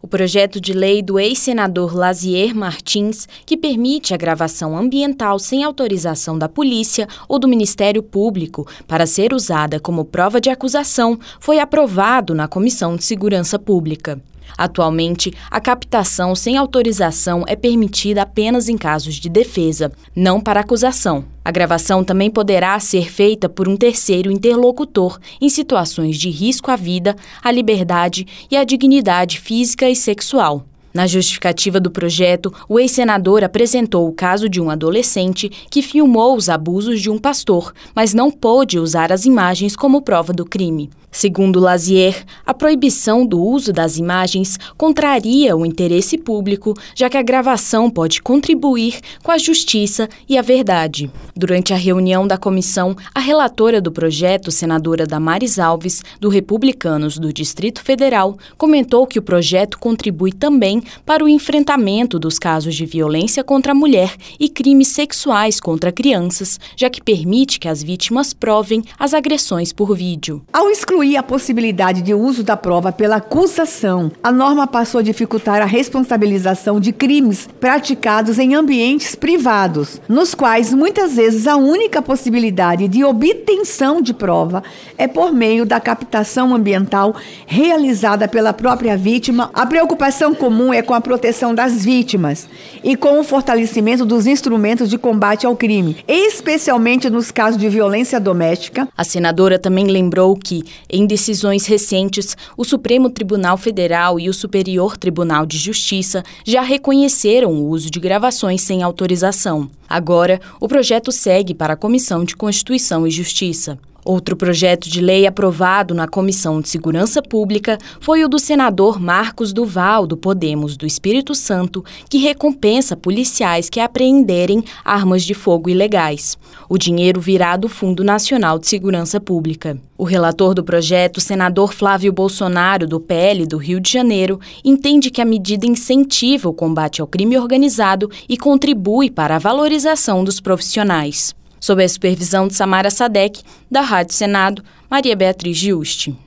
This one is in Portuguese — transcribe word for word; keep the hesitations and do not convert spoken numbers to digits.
O projeto de lei do ex-senador Lazier Martins, que permite a gravação ambiental sem autorização da polícia ou do Ministério Público para ser usada como prova de acusação, foi aprovado na Comissão de Segurança Pública. Atualmente, a captação sem autorização é permitida apenas em casos de defesa, não para acusação. A gravação também poderá ser feita por um terceiro interlocutor em situações de risco à vida, à liberdade e à dignidade física e sexual. Na justificativa do projeto, o ex-senador apresentou o caso de um adolescente que filmou os abusos de um pastor, mas não pôde usar as imagens como prova do crime. Segundo Lazier, a proibição do uso das imagens contraria o interesse público, já que a gravação pode contribuir com a justiça e a verdade. Durante a reunião da comissão, a relatora do projeto, senadora Damares Alves, do Republicanos do Distrito Federal, comentou que o projeto contribui também para o enfrentamento dos casos de violência contra a mulher e crimes sexuais contra crianças, já que permite que as vítimas provem as agressões por vídeo. Ao excluir a possibilidade de uso da prova pela acusação, a norma passou a dificultar a responsabilização de crimes praticados em ambientes privados, nos quais muitas vezes a única possibilidade de obtenção de prova é por meio da captação ambiental realizada pela própria vítima. A preocupação comum é com a proteção das vítimas e com o fortalecimento dos instrumentos de combate ao crime, especialmente nos casos de violência doméstica. A senadora também lembrou que, em decisões recentes, o Supremo Tribunal Federal e o Superior Tribunal de Justiça já reconheceram o uso de gravações sem autorização. Agora, o projeto segue para a Comissão de Constituição e Justiça. Outro projeto de lei aprovado na Comissão de Segurança Pública foi o do senador Marcos Duval, do Podemos do Espírito Santo, que recompensa policiais que apreenderem armas de fogo ilegais. O dinheiro virá do Fundo Nacional de Segurança Pública. O relator do projeto, senador Flávio Bolsonaro, do P L do Rio de Janeiro, entende que a medida incentiva o combate ao crime organizado e contribui para a valorização dos profissionais. Sob a supervisão de Samara Sadek, da Rádio Senado, Maria Beatriz Giusti.